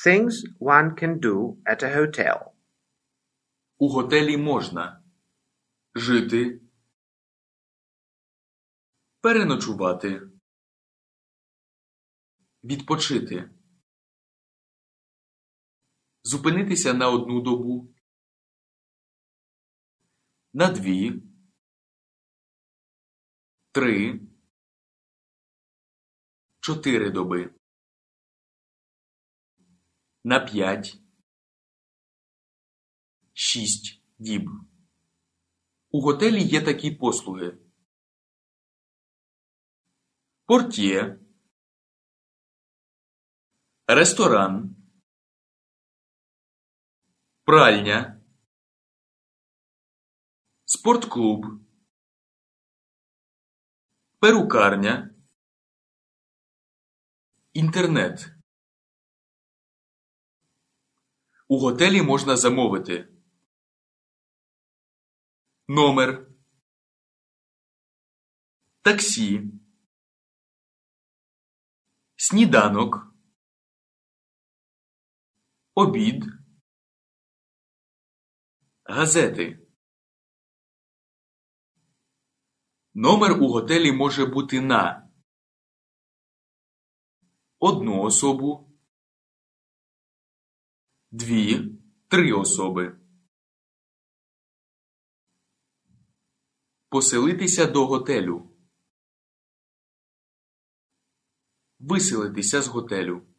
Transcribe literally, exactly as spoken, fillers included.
Things one can do at a hotel. У готелі можна жити, переночувати, відпочити, зупинитися на одну добу, на дві, три, чотири доби, на п'ять, шість діб. У готелі є такі послуги: портьє, ресторан, пральня, спортклуб, перукарня, інтернет. У готелі можна замовити номер, таксі, сніданок, обід, газети. Номер у готелі може бути на одну особу, дві, три особи. Поселитися до готелю. Виселитися з готелю.